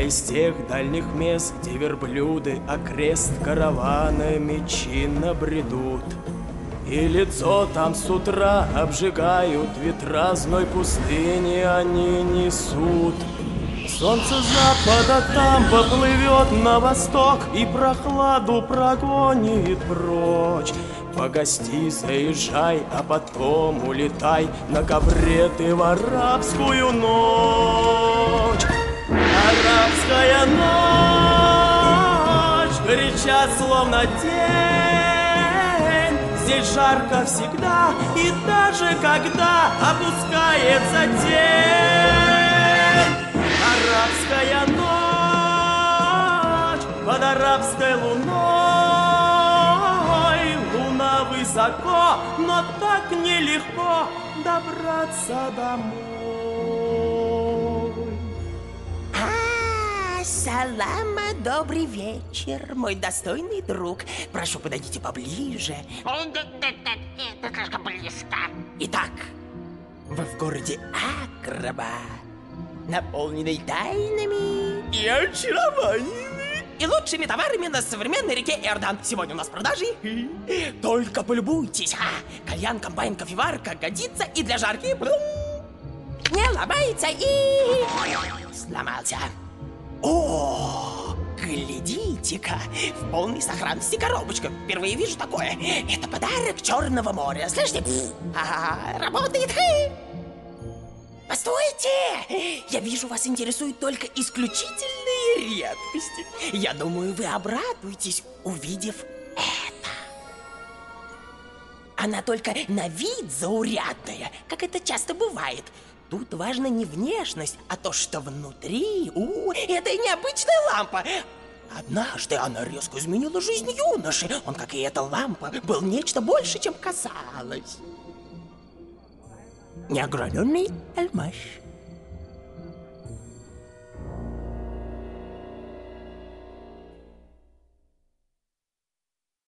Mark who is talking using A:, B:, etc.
A: из тех дальних мест, где верблюды окрест караванами чинно бредут. И лицо там с утра обжигают ветра зной пустыни они несут. Солнце запада там поплывет на восток и прохладу прогонит прочь. Погости, заезжай, а потом улетай на ковре ты в арабскую ночь. Арабская ночь горяча, словно день. Здесь жарко всегда и даже когда опускается тень. Арабская ночь под арабской луной. Луна высоко, но так нелегко добраться домой.
B: Салама, добрый вечер, мой достойный друг. Прошу, подойдите поближе.
C: Это слишком близко.
B: Итак, вы в городе Акраба, наполненный тайнами и очарованиями и лучшими товарами на современной реке Иордан. Сегодня у нас продажи. Только полюбуйтесь. Кальян, комбайн, кофеварка годится и для жарки. Не ломается и сломался. О, глядите-ка, в полной сохранности коробочка. Впервые вижу такое. Это подарок Черного моря. Слышите? Работает. Постойте! Я вижу, вас интересуют только исключительные редкости. Я думаю, вы обрадуетесь, увидев это. Она только на вид заурядная, как это часто бывает. Тут важна не внешность, а то, что внутри. Это необычная лампа. Однажды она резко изменила жизнь юноши. Он, как и эта лампа, был нечто больше, чем казалось. Неограненный алмаз.